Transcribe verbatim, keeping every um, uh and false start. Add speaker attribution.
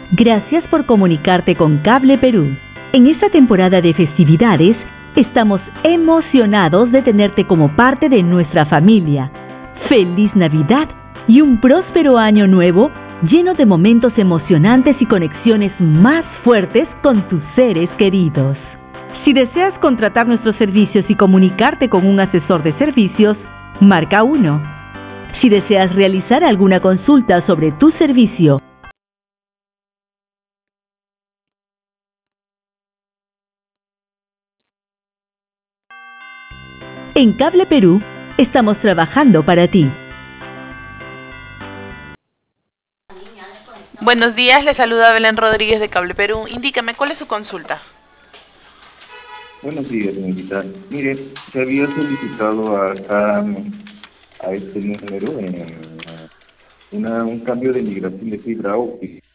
Speaker 1: Gracias por comunicarte con Cable Perú. En esta temporada de festividades, estamos emocionados de tenerte como parte de nuestra familia. ¡Feliz Navidad y un próspero año nuevo lleno de momentos emocionantes y conexiones más fuertes con tus seres queridos! Si deseas contratar nuestros servicios y comunicarte con un asesor de servicios, marca uno. Si deseas realizar alguna consulta sobre tu servicio, en Cable Perú, estamos trabajando para ti.
Speaker 2: Buenos días, le saluda Belén Rodríguez de Cable Perú. Indícame, ¿cuál es su consulta?
Speaker 3: Buenos días, señorita. Mire, se había solicitado acá a este número eh, una, un cambio de migración de fibra óptica.